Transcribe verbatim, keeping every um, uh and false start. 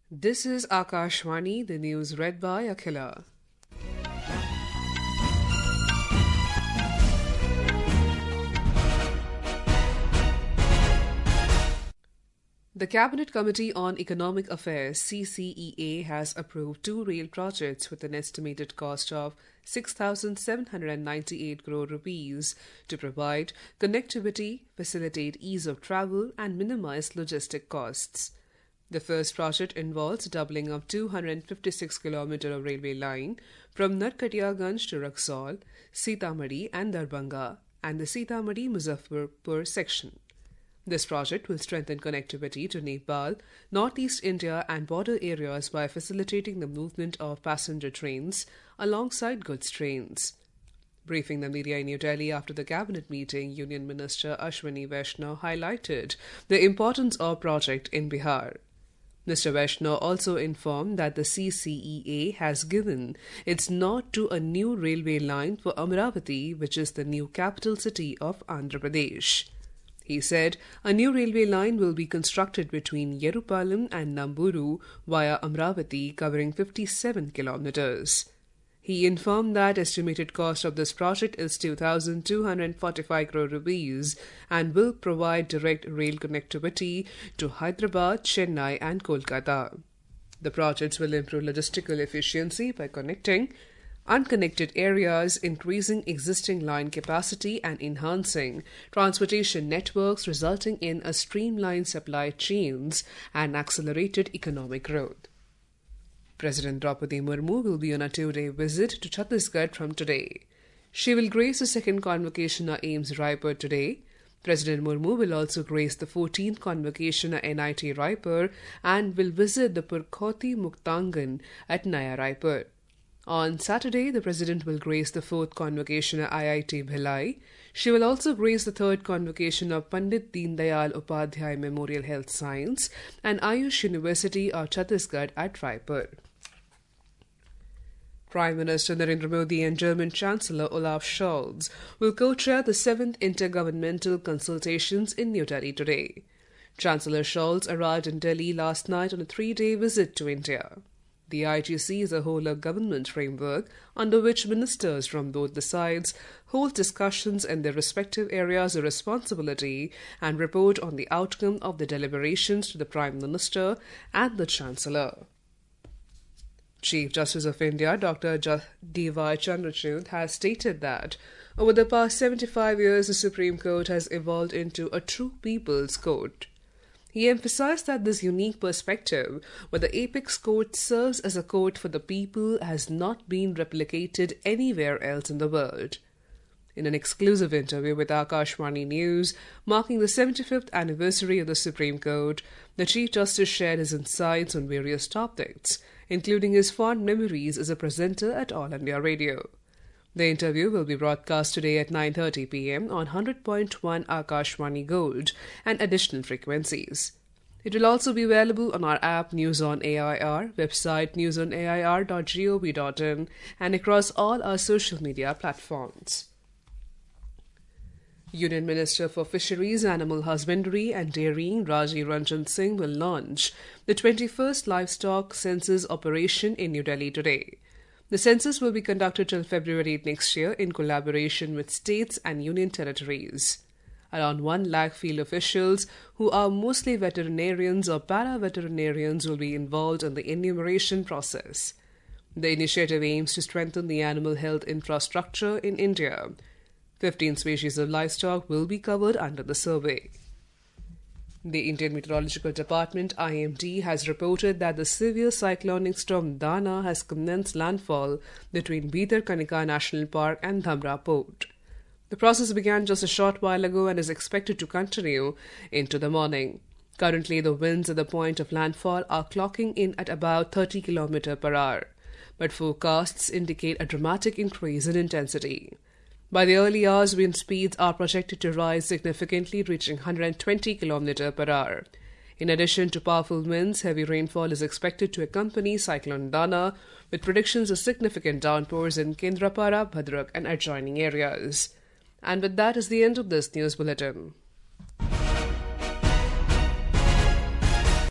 This is Akashvani, the news read by Akhila. The Cabinet Committee on Economic Affairs C C E A has approved two rail projects with an estimated cost of six thousand seven hundred ninety-eight crore rupees to provide connectivity, facilitate ease of travel and minimize logistic costs. The first project involves doubling of two hundred fifty-six kilometer of railway line from Narkatiyaganj to Raxaul, Sitamarhi and Darbhanga and the Sitamarhi-Muzaffarpur section. This project will strengthen connectivity to Nepal, northeast India and border areas by facilitating the movement of passenger trains alongside goods trains. Briefing the media in New Delhi after the cabinet meeting, Union Minister Ashwini Vaishnaw highlighted the importance of project in Bihar. Mister Vaishnaw also informed that the C C E A has given its nod to a new railway line for Amaravati, which is the new capital city of Andhra Pradesh. He said a new railway line will be constructed between Yerupalam and Namburu via Amravati, covering fifty-seven kilometers. He informed that estimated cost of this project is two thousand two hundred forty-five crore rupees and will provide direct rail connectivity to Hyderabad, Chennai and Kolkata. The projects will improve logistical efficiency by connecting unconnected areas, increasing existing line capacity and enhancing transportation networks, resulting in a streamlined supply chains and accelerated economic growth. President Draupadi Murmu will be on a two-day visit to Chhattisgarh from today. She will grace the second convocation at AIIMS Raipur today. President Murmu will also grace the fourteenth convocation at N I T Raipur and will visit the Purkhoti Muktangan at Naya Raipur. On Saturday, the President will grace the fourth convocation at I I T Bhilai. She will also grace the third convocation of Pandit Deen Dayal Upadhyay Memorial Health Science and Ayush University of Chhattisgarh at Raipur. Prime Minister Narendra Modi and German Chancellor Olaf Scholz will co-chair the seventh Intergovernmental Consultations in New Delhi today. Chancellor Scholz arrived in Delhi last night on a three-day visit to India. The I G C is a whole-of-government framework under which ministers from both the sides hold discussions in their respective areas of responsibility and report on the outcome of the deliberations to the Prime Minister and the Chancellor. Chief Justice of India, Doctor D Y Chandrachud, has stated that over the past seventy-five years the Supreme Court has evolved into a true people's court. He emphasized that this unique perspective, where the apex court serves as a court for the people, has not been replicated anywhere else in the world. In an exclusive interview with Akashvani News, marking the seventy-fifth anniversary of the Supreme Court, the Chief Justice shared his insights on various topics, including his fond memories as a presenter at All India Radio. The interview will be broadcast today at nine thirty p m on one hundred point one Akashvani Gold and additional frequencies. It will also be available on our app News on A I R, website news on A I R dot gov dot in and across all our social media platforms. Union Minister for Fisheries, Animal Husbandry and Dairying Rajiv Ranjan Singh will launch the twenty-first Livestock Census operation in New Delhi today. The census will be conducted till February next year in collaboration with states and union territories. Around one lakh field officials, who are mostly veterinarians or para-veterinarians, will be involved in the enumeration process. The initiative aims to strengthen the animal health infrastructure in India. Fifteen species of livestock will be covered under the survey. The Indian Meteorological Department I M D has reported that the severe cyclonic storm Dana has commenced landfall between Bhitarkanika National Park and Dhamra Port. The process began just a short while ago and is expected to continue into the morning. Currently, the winds at the point of landfall are clocking in at about thirty kilometers per hour, but forecasts indicate a dramatic increase in intensity. By the early hours, wind speeds are projected to rise significantly, reaching one hundred twenty kilometers per hour. In addition to powerful winds, heavy rainfall is expected to accompany Cyclone Dana, with predictions of significant downpours in Kendrapara, Bhadrak and adjoining areas. And with that is the end of this news bulletin.